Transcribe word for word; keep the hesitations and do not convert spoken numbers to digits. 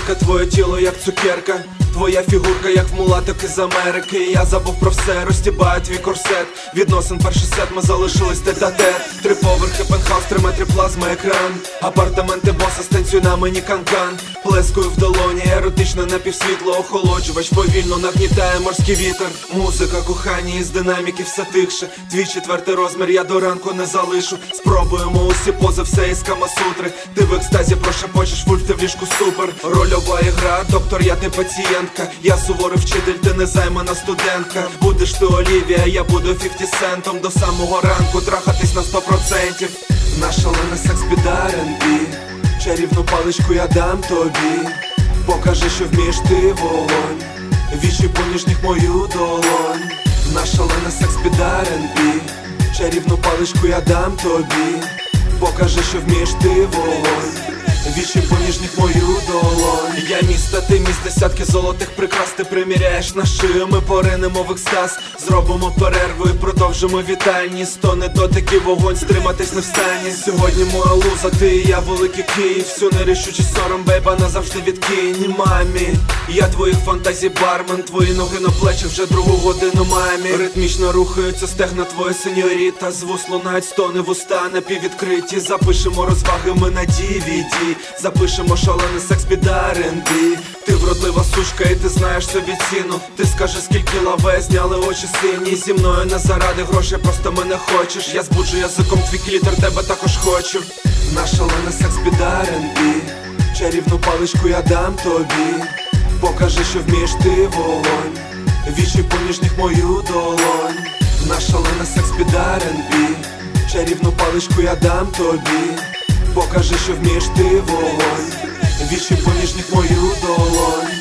Музика, твоє тіло як цукерка, твоя фігурка як в мулаток із Америки. Я забув про все, розтібаю твій корсет. Відносин перший сет, ми залишились тет-а-тет. Три поверхи, пентхаус, три метри плазма, екран. Апартаменти боса, станцюй на мені канкан. Плескаю в долоні, еротично напівсвітло. Охолоджувач повільно нагнітає морський вітер. Музика, кохання, із динаміки все тихше. Твій четвертий розмір я до ранку не залишу. Спробуємо усі пози, все із Камасутри. Ти в екстазі прошепочеш, фульф, ти в ліжку супер. Рольова ігра, доктор, я ти пацієнтка. Я суворий вчитель, ти незаймана студентка. Будеш ти Олівія, я буду фіфті сентом. До самого ранку трахатись на сто процентів. Наш шалений секс під ар енд бі. Чарівну паличку я дам тобі. Покажи, що вмієш ти, вогонь. Вічі поміж мою долонь. Наш шалений секс під ар енд бі. Чарівну паличку я дам тобі. Покажи, що вмієш ти, вогонь. Вічі поміж ніг мою долонь. Я міста, ти міст, десятки золотих прикрас. Ти приміряєш на шию, ми поринемо в екстаз. Зробимо перерву і продовжимо вітальні. Стони, дотики, вогонь, стриматись не встані. Сьогодні моя луза, ти і я великий Київ. Всю нерішучість сором, бейба, назавжди відкинь. Мамі, я твоїх фантазій бармен. Твої ноги на плечі вже другу годину мамі. Ритмічно рухаються стегна твоя сеньоріта. З вуст лунають стони, вуста напіввідкриті. Запишемо розваги ми на ді ві ді. Запишемо шалений секс під ар енд бі. Ти вродлива сучка і ти знаєш собі ціну. Ти скажи, скільки лаве, зняли очі сині. Зі мною не заради грошей, просто мене хочеш. Я збуджу язиком твій клітер, тебе також хочу. Наш шалений секс під ар енд бі. Чарівну паличку я дам тобі. Покажи, що вмієш ти, вогонь. Вічі поміж ніг мою долонь. Наш шалений секс під ар енд бі. Чарівну паличку я дам тобі. Покажи, що вмієш ти, вогонь. Вічі поміж ніг мою долонь.